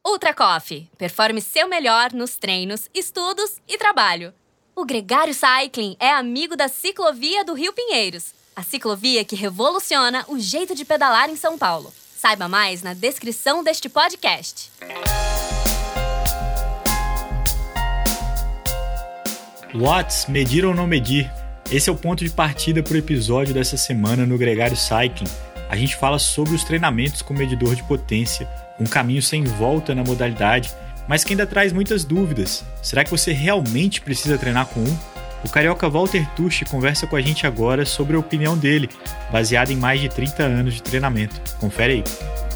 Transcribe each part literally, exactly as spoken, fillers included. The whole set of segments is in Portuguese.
Ultra Coffee. Performe seu melhor nos treinos, estudos e trabalho. O Gregário Cycling é amigo da Ciclovia do Rio Pinheiros. A ciclovia que revoluciona o jeito de pedalar em São Paulo. Saiba mais na descrição deste podcast. Watts, medir ou não medir? Esse é o ponto de partida para o episódio dessa semana no Gregário Cycling. A gente fala sobre os treinamentos com medidor de potência, um caminho sem volta na modalidade, mas que ainda traz muitas dúvidas. Será que você realmente precisa treinar com um? O carioca Walter Tucci conversa com a gente agora sobre a opinião dele, baseada em mais de trinta anos de treinamento. Confere aí.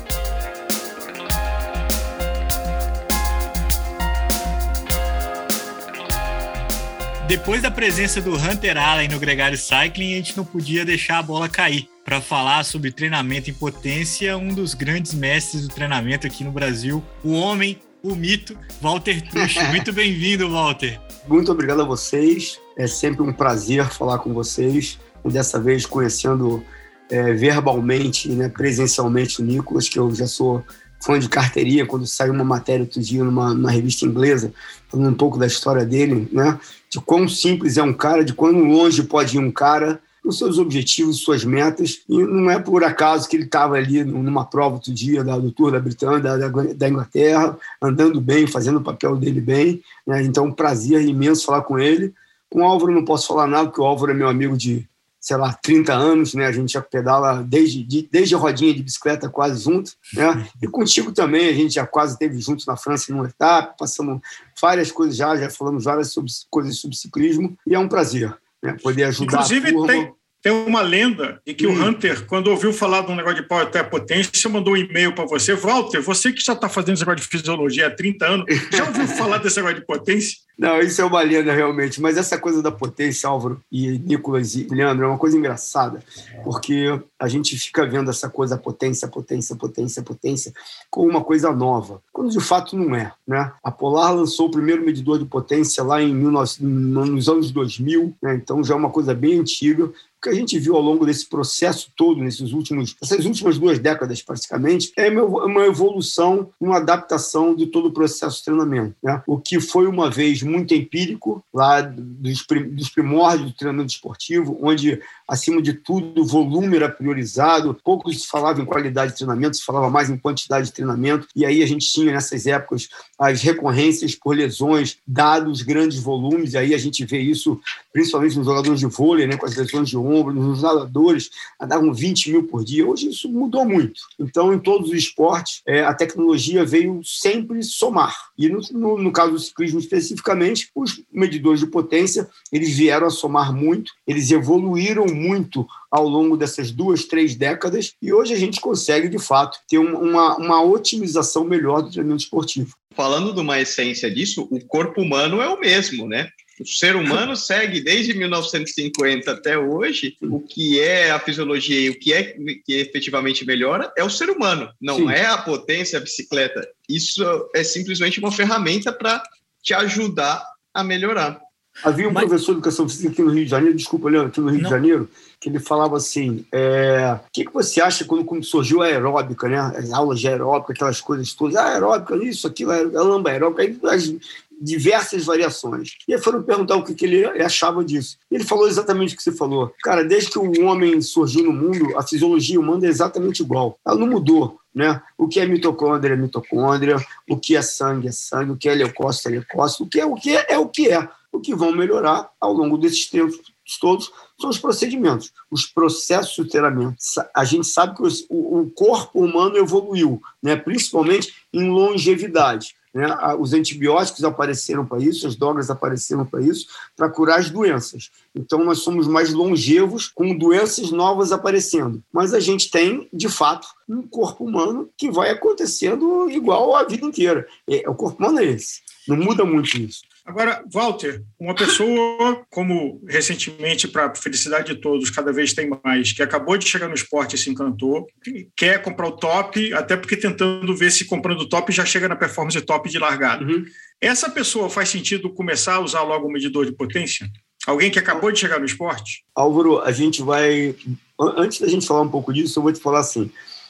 Depois da presença do Hunter Allen no Gregário Cycling, a gente não podia deixar a bola cair. Para falar sobre treinamento em potência, um dos grandes mestres do treinamento aqui no Brasil, o homem, o mito, Walter Tucci. Muito bem-vindo, Walter. Muito obrigado a vocês. É sempre um prazer falar com vocês. E dessa vez conhecendo é, verbalmente, né, presencialmente o Nicolas, que eu já sou fã de carteirinha, quando saiu uma matéria outro dia numa, numa revista inglesa, falando um pouco da história dele, né, de quão simples é um cara, de quão longe pode ir um cara, os seus objetivos, suas metas, e não é por acaso que ele estava ali numa prova outro dia da, do Tour da Britânia, da, da Inglaterra, andando bem, fazendo o papel dele bem, né? Então, um prazer imenso falar com ele. Com o Álvaro não posso falar nada, porque o Álvaro é meu amigo de, sei lá, trinta anos, né? A gente já pedala desde, de, desde a rodinha de bicicleta quase junto, né? E contigo também, a gente já quase esteve juntos na França numa etapa, passamos várias coisas já, já falamos várias sobre, coisas sobre ciclismo, e é um prazer, né, poder ajudar. Inclusive, a turma. Tem, tem uma lenda de que hum. o Hunter, quando ouviu falar de um negócio de power até potência, mandou um e-mail para você. Walter, você que já está fazendo esse negócio de fisiologia há trinta anos, já ouviu falar desse negócio de potência? Não, isso é uma lenda realmente, mas essa coisa da potência, Álvaro e Nicolas e Leandro, é uma coisa engraçada, porque a gente fica vendo essa coisa potência, potência, potência, potência, como uma coisa nova, quando de fato não é, né? A Polar lançou o primeiro medidor de potência lá em mil e novecentos, nos anos dois mil, né? Então já é uma coisa bem antiga. O que a gente viu ao longo desse processo todo, nesses últimos, essas últimas duas décadas praticamente, é uma evolução, uma adaptação de todo o processo de treinamento, né? O que foi uma vez muito empírico, lá dos, dos primórdios do treinamento esportivo, onde, acima de tudo, o volume era priorizado, pouco se falava em qualidade de treinamento, se falava mais em quantidade de treinamento, e aí a gente tinha, nessas épocas, as recorrências por lesões, dados grandes volumes, e aí a gente vê isso principalmente nos jogadores de vôlei, né, com as lesões de ombro, nos nadadores, andavam vinte mil por dia. Hoje isso mudou muito. Então, em todos os esportes, é, a tecnologia veio sempre somar. E no, no, no caso do ciclismo especificamente, os medidores de potência, eles vieram a somar muito, eles evoluíram muito ao longo dessas duas, três décadas, e hoje a gente consegue, de fato, ter uma, uma otimização melhor do treinamento esportivo. Falando de uma essência disso, o corpo humano é o mesmo, né? O ser humano segue desde mil novecentos e cinquenta até hoje. O que é a fisiologia e o que é que efetivamente melhora é o ser humano, não Sim. é a potência, a bicicleta. Isso é simplesmente uma ferramenta para te ajudar a melhorar. Havia um Mas... professor de educação física aqui no Rio de Janeiro, desculpa, Leandro, aqui no Rio não. de Janeiro, que ele falava assim, é, o que, que você acha quando surgiu a aeróbica, né? As aulas de aeróbica, aquelas coisas todas, ah, aeróbica, isso, aquilo, a lamba aeróbica, aí as diversas variações. E aí foram perguntar o que, que ele achava disso. Ele falou exatamente o que você falou. Cara, desde que o homem surgiu no mundo, a fisiologia humana é exatamente igual. Ela não mudou, né? O que é mitocôndria é mitocôndria, o que é sangue é sangue, o que é leucócito é leucócito, o que é o que é, é o que é. O que vão melhorar ao longo desses tempos todos são os procedimentos, os processos de treinamento. A gente sabe que os, o, o corpo humano evoluiu, né? Principalmente em longevidade. Né? Os antibióticos apareceram para isso, as drogas apareceram para isso, para curar as doenças. Então, nós somos mais longevos com doenças novas aparecendo. Mas a gente tem, de fato, um corpo humano que vai acontecendo igual a vida inteira. É, o corpo humano é esse. Não muda muito isso. Agora, Walter, uma pessoa, como recentemente, para a felicidade de todos, cada vez tem mais, que acabou de chegar no esporte e se encantou, quer comprar o top, até porque tentando ver se comprando o top já chega na performance top de largada. Uhum. Essa pessoa faz sentido começar a usar logo o medidor de potência? Alguém que acabou de chegar no esporte? Álvaro, a gente vai... Antes da gente falar um pouco disso, eu vou te falar assim,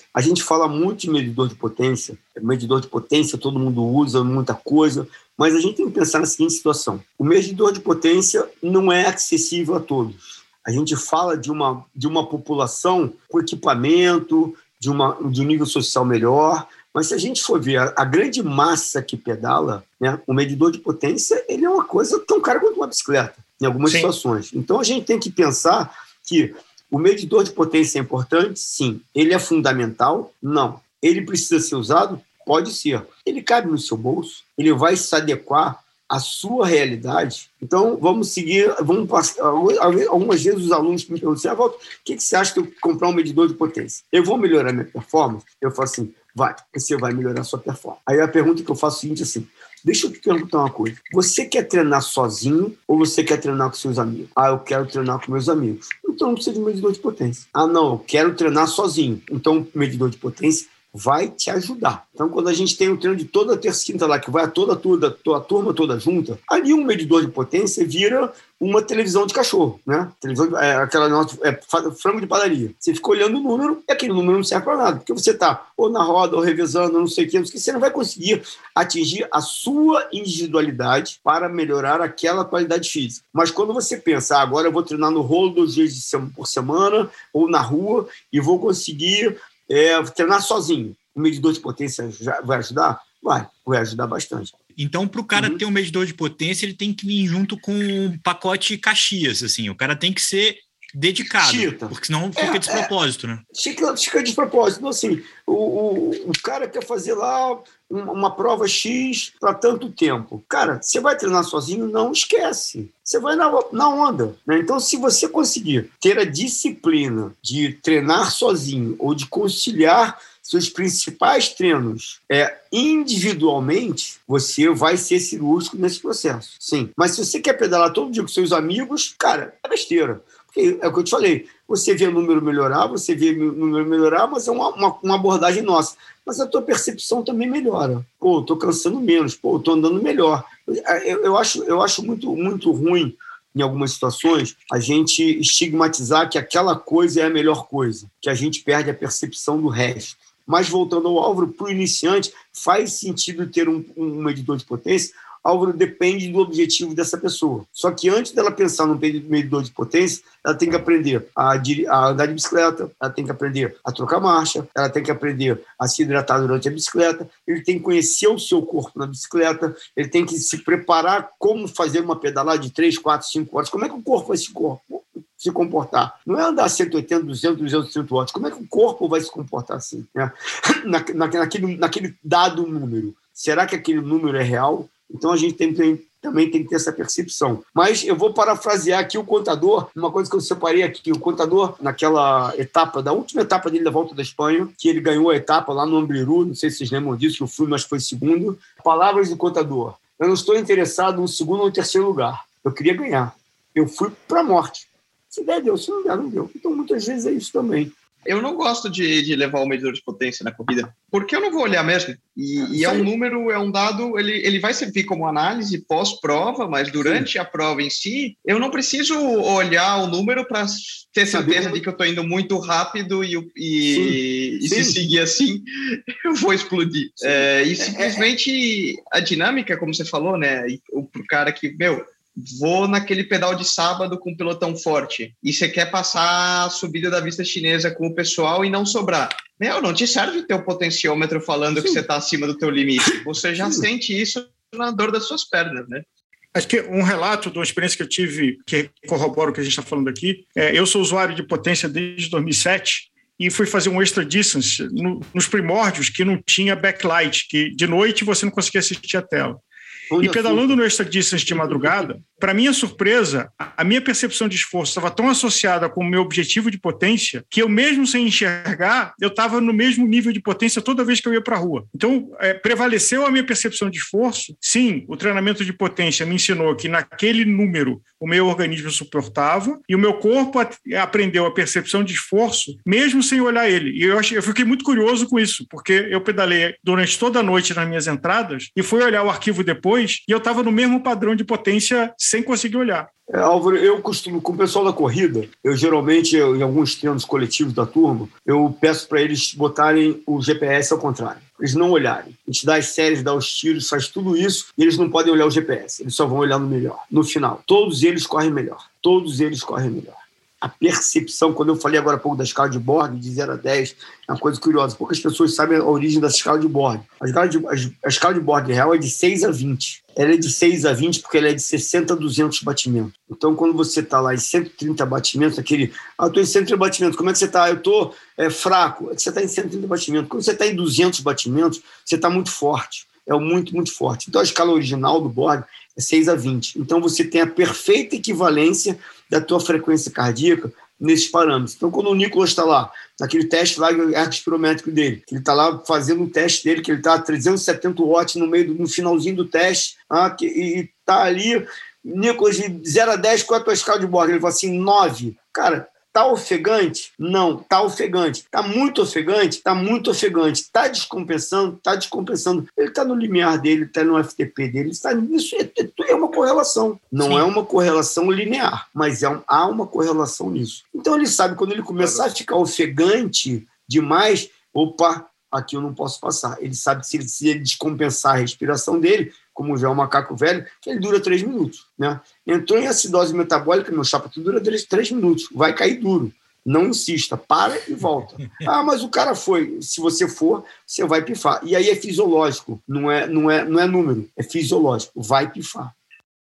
A gente fala muito de medidor de potência, medidor de potência todo mundo usa, muita coisa, mas a gente tem que pensar na seguinte situação. O medidor de potência não é acessível a todos. A gente fala de uma, de uma população com equipamento, de, uma, de um nível social melhor, mas se a gente for ver a, a grande massa que pedala, né, o medidor de potência ele é uma coisa tão cara quanto uma bicicleta, em algumas Sim. situações. Então a gente tem que pensar que o medidor de potência é importante? Sim. Ele é fundamental? Não. Ele precisa ser usado? Pode ser. Ele cabe no seu bolso? Ele vai se adequar à sua realidade? Então, vamos seguir, vamos passar. Algumas vezes os alunos me perguntam assim, ah, Walter, o que você acha que eu comprar um medidor de potência? Eu vou melhorar minha performance? Eu falo assim, vai, você vai melhorar a sua performance. Aí a pergunta que eu faço é a seguinte assim, deixa eu te perguntar uma coisa. Você quer treinar sozinho ou você quer treinar com seus amigos? Ah, eu quero treinar com meus amigos. Então não precisa de medidor de potência. Ah, não, eu quero treinar sozinho. Então o medidor de potência vai te ajudar. Então, quando a gente tem um treino de toda terça e quinta lá, que vai a toda, toda, toda a turma toda junta, ali um medidor de potência vira uma televisão de cachorro, né? Televisão, é, aquela nossa, é, frango de padaria. Você fica olhando o número e aquele número não serve para nada, porque você está ou na roda, ou revezando, ou não sei o que, você não vai conseguir atingir a sua individualidade para melhorar aquela qualidade física. Mas quando você pensa, ah, agora eu vou treinar no rolo dois dias por semana, ou na rua, e vou conseguir É, treinar sozinho, o medidor de potência vai ajudar? Vai, vai ajudar bastante. Então, para o cara uhum. ter um medidor de potência, ele tem que vir junto com um pacote Caxias, assim, o cara tem que ser dedicado, Chita. Porque senão fica é, de propósito, é, né? Fica, fica de propósito. Então, assim, o, o, o cara quer fazer lá uma, uma prova X para tanto tempo. Cara, você vai treinar sozinho? Não esquece. Você vai na, na onda, né? Então, se você conseguir ter a disciplina de treinar sozinho ou de conciliar seus principais treinos é, individualmente, você vai ser cirúrgico nesse processo. Sim. Mas se você quer pedalar todo dia com seus amigos, cara, é besteira. Porque é o que eu te falei, você vê o número melhorar, você vê o número melhorar, mas é uma, uma, uma abordagem nossa. Mas a tua percepção também melhora. Pô, estou cansando menos, pô, estou andando melhor. Eu, eu, acho, eu acho muito, muito ruim, em algumas situações, a gente estigmatizar que aquela coisa é a melhor coisa, que a gente perde a percepção do resto. Mas, voltando ao Álvaro, para o iniciante, faz sentido ter um, um medidor de potência. Álvaro, depende do objetivo dessa pessoa. Só que antes dela pensar no medidor de potência, ela tem que aprender a, a andar de bicicleta, ela tem que aprender a trocar marcha, ela tem que aprender a se hidratar durante a bicicleta, ele tem que conhecer o seu corpo na bicicleta, ele tem que se preparar como fazer uma pedalada de três, quatro, cinco horas. Como é que o corpo vai se, corpo, se comportar? Não é andar cento e oitenta, duzentos, duzentos, trezentos watts. Como é que o corpo vai se comportar assim? Né? Na, na, naquele, naquele dado número. Será que aquele número é real? Então, a gente tem, tem, também tem que ter essa percepção. Mas eu vou parafrasear aqui o contador, uma coisa que eu separei aqui, o contador, naquela etapa, da última etapa dele da Volta da Espanha, que ele ganhou a etapa lá no Ambriru, não sei se vocês lembram disso, que eu fui, mas foi segundo. Palavras do contador: eu não estou interessado no segundo ou terceiro lugar, eu queria ganhar. Eu fui para a morte. Se der, deu. Se não der, não deu. Então, muitas vezes é isso também. Eu não gosto de, de levar o medidor de potência na corrida, porque eu não vou olhar mesmo. E, e é um número, é um dado, ele, ele vai servir como análise pós-prova, mas durante Sim. a prova em si, eu não preciso olhar o número para ter certeza Sabe? de que eu estou indo muito rápido e, e, e se seguir assim, eu vou explodir. É, e simplesmente a dinâmica, como você falou, né? O cara que, meu... vou naquele pedal de sábado com um pelotão forte e você quer passar a subida da vista chinesa com o pessoal e não sobrar. Meu, não te serve ter o potenciômetro falando Sim. que você está acima do teu limite. Você já Sim. sente isso na dor das suas pernas, né? Acho que um relato de uma experiência que eu tive, que corrobora o que a gente está falando aqui, é, eu sou usuário de potência desde dois mil e sete e fui fazer um extra distance no, nos primórdios que não tinha backlight, que de noite você não conseguia assistir a tela. E pedalando no extra distance de madrugada, para minha surpresa, a minha percepção de esforço estava tão associada com o meu objetivo de potência que eu, mesmo sem enxergar, eu estava no mesmo nível de potência toda vez que eu ia para a rua. Então, é, prevaleceu a minha percepção de esforço. Sim, o treinamento de potência me ensinou que naquele número o meu organismo suportava e o meu corpo aprendeu a percepção de esforço mesmo sem olhar ele. E eu, achei, eu fiquei muito curioso com isso, porque eu pedalei durante toda a noite nas minhas entradas e fui olhar o arquivo depois e eu estava no mesmo padrão de potência sem conseguir olhar. É, Álvaro, eu costumo, com o pessoal da corrida, eu geralmente, eu, em alguns treinos coletivos da turma, eu peço para eles botarem o G P S ao contrário. Eles não olharem. A gente dá as séries, dá os tiros, faz tudo isso e eles não podem olhar o G P S. Eles só vão olhar no melhor, no final. Todos eles correm melhor. Todos eles correm melhor. A percepção, quando eu falei agora há pouco da escala de Borg, de zero a dez, é uma coisa curiosa. Poucas pessoas sabem a origem dessa escala de Borg. A escala de, a escala de Borg real é de seis a vinte. Ela é de seis a vinte porque ela é de sessenta a duzentos batimentos. Então, quando você está lá em cento e trinta batimentos, aquele... Ah, eu estou em cento e trinta batimentos. Como é que você está? Eu estou é, fraco. É que você está em cento e trinta batimentos. Quando você está em duzentos batimentos, você está muito forte. É muito, muito forte. Então, a escala original do Borg é seis a vinte. Então, você tem a perfeita equivalência da tua frequência cardíaca nesses parâmetros. Então, quando o Nicolas está lá, naquele teste lá, ergospirométrico dele, que ele está lá fazendo um teste dele, que ele está a trezentos e setenta watts no meio, do, no finalzinho do teste, ah, que, e está ali, Nicolas, de zero a dez, qual é a tua escala de Borg? Ele fala assim, nove. Cara, tá ofegante? Não, tá ofegante. Tá muito ofegante? Tá muito ofegante. Tá descompensando? Tá descompensando. Ele tá no limiar dele, tá no F T P dele. Tá, isso é, é uma correlação. Não Sim. é uma correlação linear, mas é um, há uma correlação nisso. Então ele sabe, quando ele começar a ficar ofegante demais, opa, aqui eu não posso passar. Ele sabe que se ele, se ele descompensar a respiração dele, como já é um macaco velho, que ele dura três minutos. Né? Entrou em acidose metabólica, meu chapa, tu dura três minutos, vai cair duro. Não insista, para e volta. Ah, mas o cara foi. Se você for, você vai pifar. E aí é fisiológico, não é, não é, não é número, é fisiológico, vai pifar.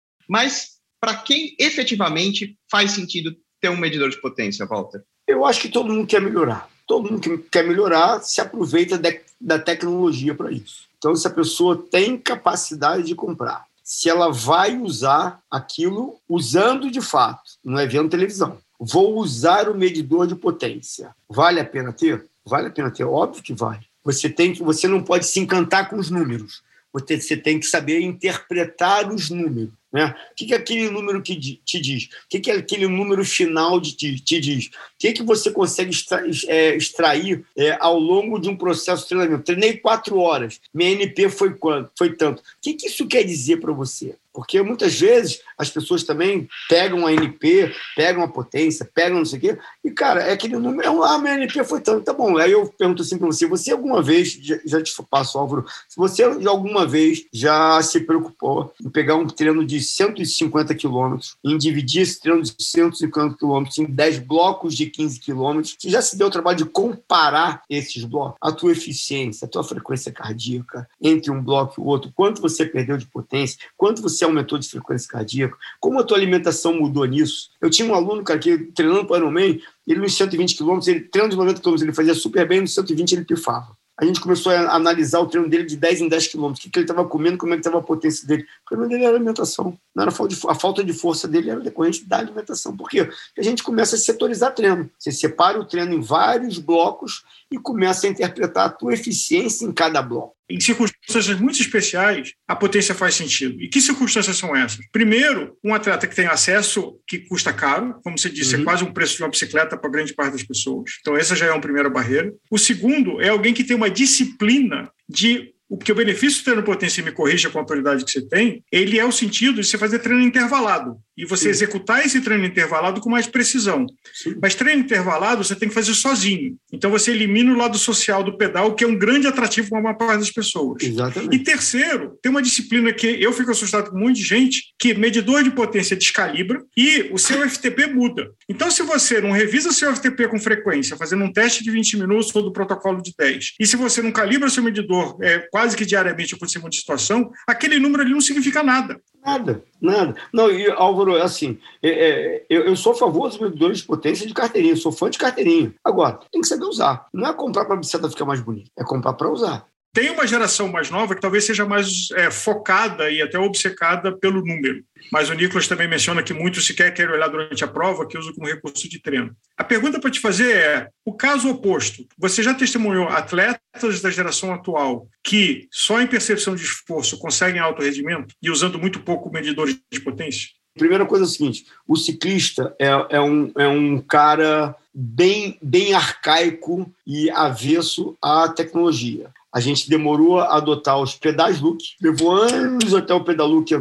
Mas para quem efetivamente faz sentido ter um medidor de potência, Walter? Eu acho que todo mundo quer melhorar. Todo mundo que quer melhorar se aproveita de, da tecnologia para isso. Então, se a pessoa tem capacidade de comprar, se ela vai usar aquilo usando de fato, não é vendo televisão. Vou usar o medidor de potência. Vale a pena ter? Vale a pena ter, óbvio que vale. Você, tem que, você não pode se encantar com os números. Você, você tem que saber interpretar os números. Né? O que é aquele número que te diz? O que é aquele número final de te, te diz? O que, é que você consegue extrair, é, extrair é, ao longo de um processo de treinamento? Treinei quatro horas, minha N P foi quanto? Foi tanto. O que, que isso quer dizer para você? Porque muitas vezes as pessoas também pegam a N P, pegam a potência, pegam não sei o quê, e, cara, é aquele número, é um, ah, minha N P foi tanto, tá bom. Aí eu pergunto assim para você, você alguma vez, já, já te passo, Álvaro, se você alguma vez já se preocupou em pegar um treino de cento e cinquenta quilômetros, em dividir esse treino de cento e cinquenta quilômetros em dez blocos de quinze quilômetros, você já se deu o trabalho de comparar esses blocos, a tua eficiência, a tua frequência cardíaca entre um bloco e o outro, quanto você perdeu de potência, quanto você aumentou de frequência cardíaca, como a tua alimentação mudou nisso. Eu tinha um aluno, cara, que treinando para o Ironman, ele nos cento e vinte quilômetros, ele treinando de noventa quilômetros, ele fazia super bem, nos cento e vinte ele pifava. A gente começou a analisar o treino dele de dez em dez quilômetros, o que, que ele estava comendo, como é que estava a potência dele. O problema dele era a alimentação. Não era a, falta de, a falta de força dele era decorrente da alimentação. Por quê? Porque a gente começa a setorizar treino. Você separa o treino em vários blocos e começa a interpretar a tua eficiência em cada bloco. Em circunstâncias muito especiais, a potência faz sentido. E que circunstâncias são essas? Primeiro, um atleta que tem acesso que custa caro, como você disse, uhum. é quase um preço de uma bicicleta para grande parte das pessoas. Então, essa já é uma primeira barreira. O segundo é alguém que tem uma disciplina de... Porque o benefício do treino potência, e me corrija com a autoridade que você tem, ele é o sentido de você fazer treino intervalado e você Sim. executar esse treino intervalado com mais precisão. Sim. Mas treino intervalado você tem que fazer sozinho. Então você elimina o lado social do pedal, que é um grande atrativo para uma parte das pessoas. Exatamente. E terceiro, tem uma disciplina que eu fico assustado com um monte de gente, que medidor de potência descalibra e o seu F T P muda. Então se você não revisa seu F T P com frequência, fazendo um teste de vinte minutos ou do protocolo de dez, e se você não calibra seu medidor é, quase que diariamente acontece uma situação, aquele número ali não significa nada. Nada, nada. Não, e Álvaro, assim, é, é, eu, eu sou a favor dos medidores de potência de carteirinha, sou fã de carteirinha. Agora, tem que saber usar. Não é comprar para a bicicleta ficar mais bonita, é comprar para usar. Tem uma geração mais nova que talvez seja mais é, focada e até obcecada pelo número. Mas o Nicolas também menciona que muito sequer quer olhar durante a prova, que usa como recurso de treino. A pergunta para te fazer é, o caso oposto, você já testemunhou atletas da geração atual que só em percepção de esforço conseguem alto rendimento e usando muito pouco medidores de potência? Primeira coisa é o seguinte, o ciclista é, é, um, é um cara bem, bem arcaico e avesso à tecnologia. A gente demorou a adotar os pedais Look, levou anos até o pedal Look entrar.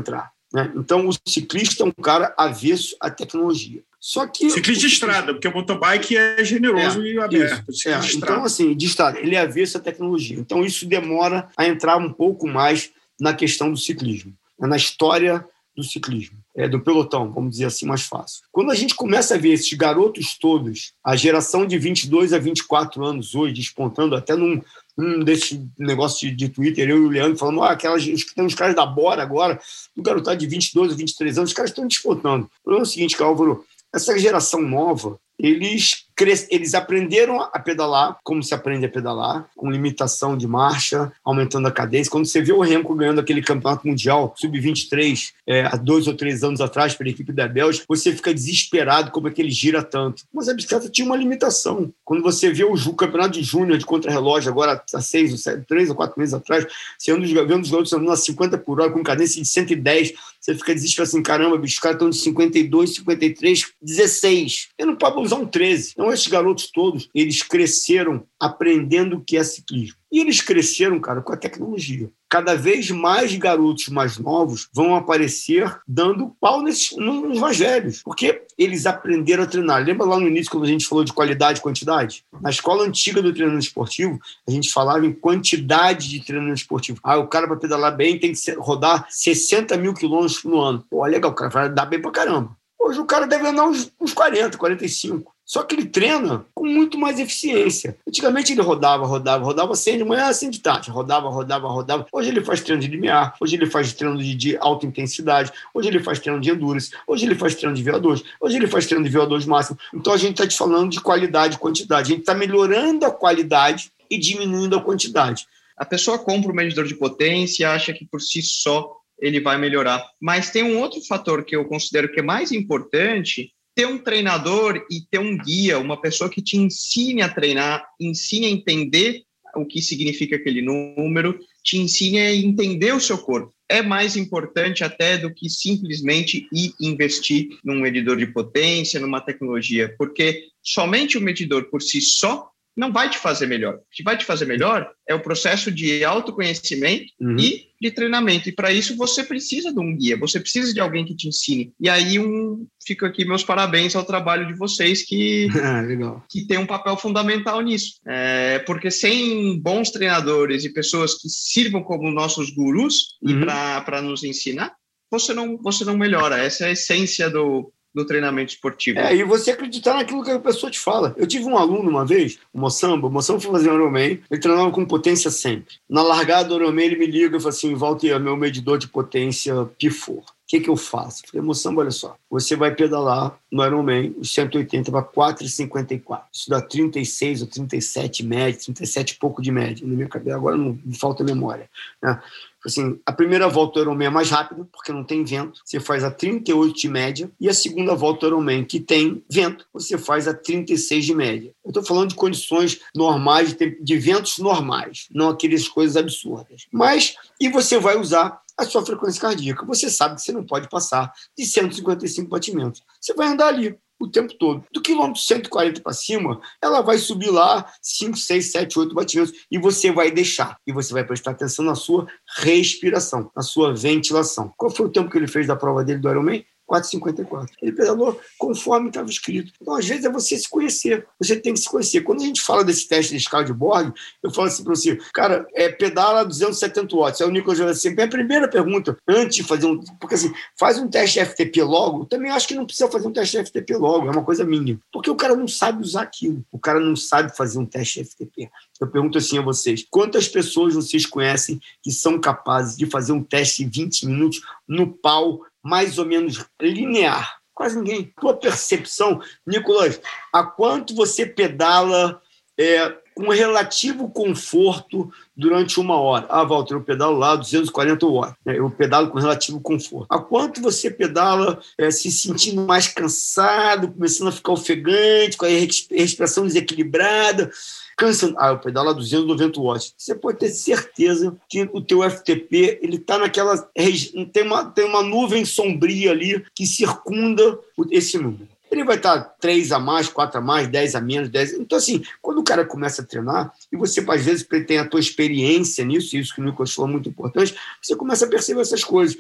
né? Então, o ciclista é um cara avesso à tecnologia. Só que ciclista de estrada, porque o mountain bike é generoso é, e aberto. Isso, é. Então, assim, de estrada, ele é avesso à tecnologia. Então, isso demora a entrar um pouco mais na questão do ciclismo, na história do ciclismo, é, do pelotão, vamos dizer assim, mais fácil. Quando a gente começa a ver esses garotos todos, a geração de vinte e dois a vinte e quatro anos hoje, despontando até num um desse negócio de, de Twitter, eu e o Leandro falando, ah, aquelas, tem uns caras da Bora agora, o garotado de vinte e dois a vinte e três anos, os caras estão despontando. O problema é o seguinte, Álvaro, essa geração nova, eles, cres... eles aprenderam a pedalar como se aprende a pedalar, com limitação de marcha, aumentando a cadência. Quando você vê o Remco ganhando aquele campeonato mundial sub vinte e três é, há dois ou três anos atrás pela equipe da Bélgica, você fica desesperado como é que ele gira tanto. Mas a bicicleta tinha uma limitação. Quando você vê o, o campeonato de júnior de contra-relógio agora há seis, ou sete, três ou quatro meses atrás, você anda vendo os garotos andando a cinquenta por hora com cadência de cento e dez, você fica desesperado assim, caramba, bicho, os caras estão de cinquenta e dois, cinquenta e três, dezesseis. Eu não posso usar um treze. Então, esses garotos todos, eles cresceram aprendendo o que é ciclismo. E eles cresceram, cara, com a tecnologia. Cada vez mais garotos mais novos vão aparecer dando pau nesses, nos mais velhos, porque eles aprenderam a treinar. Lembra lá no início, quando a gente falou de qualidade e quantidade? Na escola antiga do treinamento esportivo, a gente falava em quantidade de treinamento esportivo. Ah, o cara, para pedalar bem, tem que rodar sessenta mil quilômetros no ano. Pô, legal, o cara vai dar bem pra caramba. Hoje o cara deve andar uns, uns quarenta, quarenta e cinco. Só que ele treina com muito mais eficiência. Antigamente ele rodava, rodava, rodava cem de manhã, cem de tarde. Rodava, rodava, rodava. Hoje ele faz treino de limiar. Hoje ele faz treino de, de alta intensidade. Hoje ele faz treino de endurance. Hoje ele faz treino de V O dois. Hoje ele faz treino de V O dois máximo. Então a gente está te falando de qualidade e quantidade. A gente está melhorando a qualidade e diminuindo a quantidade. A pessoa compra um medidor de potência e acha que por si só ele vai melhorar. Mas tem um outro fator que eu considero que é mais importante: ter um treinador e ter um guia, uma pessoa que te ensine a treinar, ensine a entender o que significa aquele número, te ensine a entender o seu corpo. É mais importante até do que simplesmente ir investir num medidor de potência, numa tecnologia, porque somente o medidor por si só não vai te fazer melhor. O que vai te fazer melhor é o processo de autoconhecimento uhum. e de treinamento. E para isso você precisa de um guia, você precisa de alguém que te ensine. E aí um, fico aqui meus parabéns ao trabalho de vocês que, Legal. que tem um papel fundamental nisso. É, porque sem bons treinadores e pessoas que sirvam como nossos gurus uhum. para nos ensinar, você não, você não melhora. Essa é a essência do... do treinamento esportivo. É, e você acreditar naquilo que a pessoa te fala. Eu tive um aluno uma vez, o Moçamba, o Moçamba foi fazer um Ironman, ele treinava com potência sempre. Na largada do Ironman, ele me liga e fala assim, Walter, meu medidor de potência pifou. O que que eu faço? Eu falei, Moçamba, olha só, você vai pedalar no Ironman os cento e oitenta para quatro e cinquenta e quatro. Isso dá trinta e seis ou trinta e sete média, trinta e sete e pouco de média. Na minha cabeça, agora não me falta memória, né? Assim, a primeira volta do Ironman é mais rápida, porque não tem vento, você faz a trinta e oito de média, e a segunda volta do Ironman, que tem vento, você faz a trinta e seis de média. Eu estou falando de condições normais, de, de ventos normais, não aquelas coisas absurdas. Mas, e você vai usar a sua frequência cardíaca. Você sabe que você não pode passar de cento e cinquenta e cinco batimentos. Você vai andar ali o tempo todo. Do quilômetro cento e quarenta para cima, ela vai subir lá cinco, seis, sete, oito batimentos e você vai deixar. E você vai prestar atenção na sua respiração, na sua ventilação. Qual foi o tempo que ele fez da prova dele do Ironman? quatro e cinquenta e quatro. Ele pedalou conforme estava escrito. Então, às vezes, é você se conhecer. Você tem que se conhecer. Quando a gente fala desse teste de escala de Borg, eu falo assim para você, cara, é, pedala duzentos e setenta watts. Aí o Nicolas vai assim, a primeira pergunta, antes de fazer um... Porque assim, faz um teste F T P logo, também acho que não precisa fazer um teste F T P logo, é uma coisa minha. Porque o cara não sabe usar aquilo. O cara não sabe fazer um teste F T P. Eu pergunto assim a vocês, quantas pessoas vocês conhecem que são capazes de fazer um teste em vinte minutos no pau, mais ou menos linear? Quase ninguém. Tua percepção, Nicolas, a quanto você pedala é, com relativo conforto durante uma hora? Ah, Walter, eu pedalo lá duzentos e quarenta watts. Né? Eu pedalo com relativo conforto. A quanto você pedala é, se sentindo mais cansado, começando a ficar ofegante, com a respiração desequilibrada? Cansando. Ah, eu pedalo a duzentos e noventa watts. Você pode ter certeza que o teu F T P ele está naquela... Tem uma, tem uma nuvem sombria ali que circunda esse número. Ele vai estar três a mais, quatro a mais, dez a menos, dez. Então, assim, quando o cara começa a treinar, e você, às vezes, tem a tua experiência nisso, isso que o Nicolas falou é muito importante, você começa a perceber essas coisas.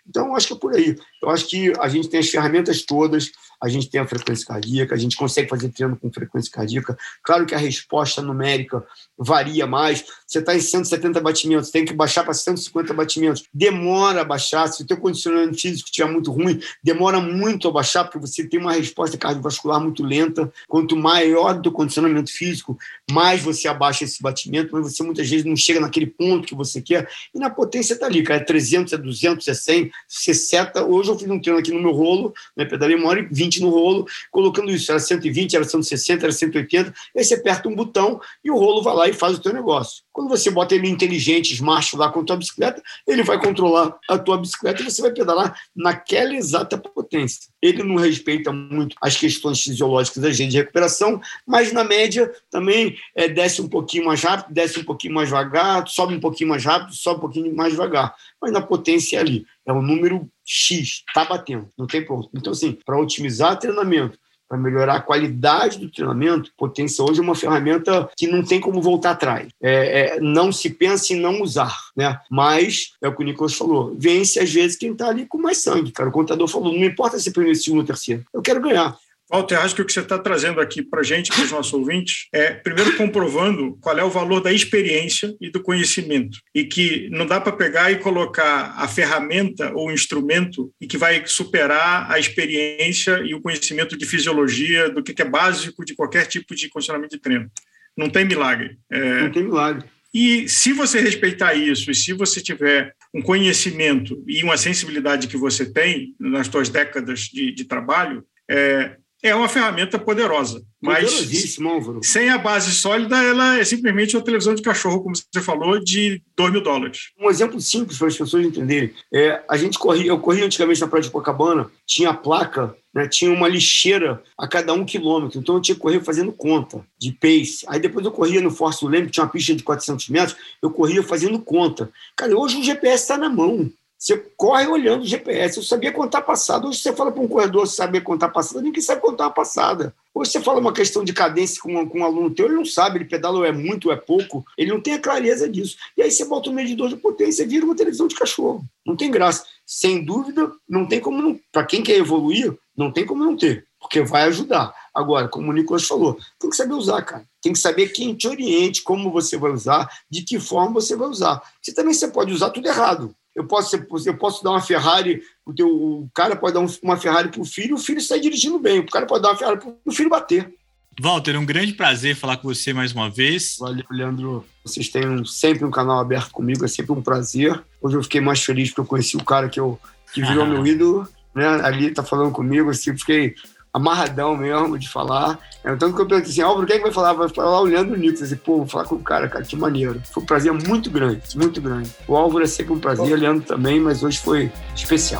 Então, eu acho que é por aí. Eu acho que a gente tem as ferramentas todas, a gente tem a frequência cardíaca, a gente consegue fazer treino com frequência cardíaca. Claro que a resposta numérica varia mais. Você está em cento e setenta batimentos, tem que baixar para cento e cinquenta batimentos. Demora a baixar. Se o teu condicionamento físico estiver muito ruim, demora muito a baixar, porque você tem uma resposta cardiovascular muito lenta. Quanto maior o teu condicionamento físico, mais você abaixa esse batimento, mas você muitas vezes não chega naquele ponto que você quer. E na potência está ali, cara. É trezentos, é duzentos, é cem, você seta. Hoje eu fiz um treino aqui no meu rolo, né, pedalei uma hora e vinte no rolo, colocando isso. Era cento e vinte, era cento e sessenta, era cento e oitenta. Aí você aperta um botão e o rolo vai lá e faz o teu negócio. Quando você bota ele inteligente, smart lá com a tua bicicleta, ele vai controlar a tua bicicleta e você vai pedalar naquela exata potência. Ele não respeita muito as questões fisiológicas da gente de recuperação, mas na média também é, desce um pouquinho mais rápido, desce um pouquinho mais devagar, sobe um pouquinho mais rápido, sobe um pouquinho mais devagar. Mas na potência é ali. É o número X, está batendo, não tem ponto. Então, assim, para otimizar treinamento, para melhorar a qualidade do treinamento, potência hoje é uma ferramenta que não tem como voltar atrás. É, é, não se pensa em não usar, né? Mas, é o que o Nicolas falou, vence às vezes quem está ali com mais sangue, cara. O contador falou, não importa se é primeiro, segundo ou terceiro, eu quero ganhar. Walter, acho que o que você está trazendo aqui para a gente, para os nossos ouvintes, é primeiro comprovando qual é o valor da experiência e do conhecimento. E que não dá para pegar e colocar a ferramenta ou o instrumento e que vai superar a experiência e o conhecimento de fisiologia, do que é básico de qualquer tipo de condicionamento de treino. Não tem milagre. É... Não tem milagre. E se você respeitar isso, e se você tiver um conhecimento e uma sensibilidade que você tem nas suas décadas de, de trabalho, é... é uma ferramenta poderosa, mas sem a base sólida, ela é simplesmente uma televisão de cachorro, como você falou, de dois mil dólares. Um exemplo simples para as pessoas entenderem. É, a gente corria, eu corria antigamente na Praia de Copacabana, tinha placa, né, tinha uma lixeira a cada um quilômetro, então eu tinha que correr fazendo conta de pace. Aí depois eu corria no Force Leme, que tinha uma pista de quatrocentos metros, eu corria fazendo conta. Cara, hoje o G P S está na mão. Você corre olhando o G P S. Eu sabia contar passada. Hoje você fala para um corredor saber contar passada, ninguém sabe contar uma passada. Hoje você fala uma questão de cadência com um, com um aluno teu, ele não sabe, ele pedala ou é muito ou é pouco, ele não tem a clareza disso. E aí você bota um medidor de potência e vira uma televisão de cachorro. Não tem graça. Sem dúvida, não tem como não. Para quem quer evoluir, não tem como não ter, porque vai ajudar. Agora, como o Nicolas falou, tem que saber usar, cara. Tem que saber quem te oriente, como você vai usar, de que forma você vai usar. Você também você pode usar tudo errado. Eu posso, eu posso dar uma Ferrari, o, teu, o cara pode dar uma Ferrari para o filho, o filho sai dirigindo bem. O cara pode dar uma Ferrari para o filho bater. Walter, é um grande prazer falar com você mais uma vez. Valeu, Leandro. Vocês têm um, sempre um canal aberto comigo, é sempre um prazer. Hoje eu fiquei mais feliz porque eu conheci o cara que, eu, que virou ah. meu ídolo, né? Ali tá falando comigo, assim, fiquei amarradão mesmo de falar. Tanto que eu perguntei assim, Álvaro, quem é que vai falar? Vai falar o Leandro Nicolas. Assim, pô, vou falar com o cara, cara, que maneiro. Foi um prazer muito grande, muito grande. O Álvaro é sempre um prazer, o Leandro também, mas hoje foi especial.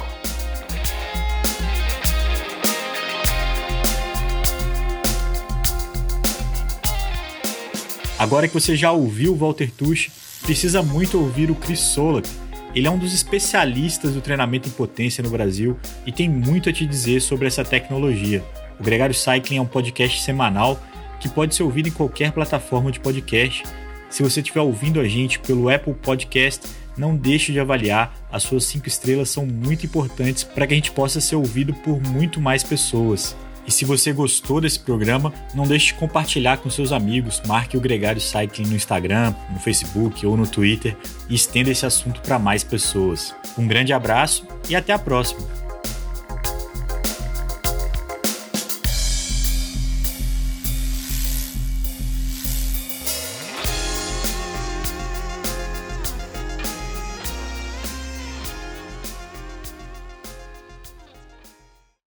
Agora que você já ouviu o Walter Tucci, precisa muito ouvir o Chris Solak. Ele é um dos especialistas do treinamento em potência no Brasil e tem muito a te dizer sobre essa tecnologia. O Gregário Cycling é um podcast semanal que pode ser ouvido em qualquer plataforma de podcast. Se você estiver ouvindo a gente pelo Apple Podcast, não deixe de avaliar. As suas cinco estrelas são muito importantes para que a gente possa ser ouvido por muito mais pessoas. E se você gostou desse programa, não deixe de compartilhar com seus amigos, marque o Gregário Cycling no Instagram, no Facebook ou no Twitter e estenda esse assunto para mais pessoas. Um grande abraço e até a próxima!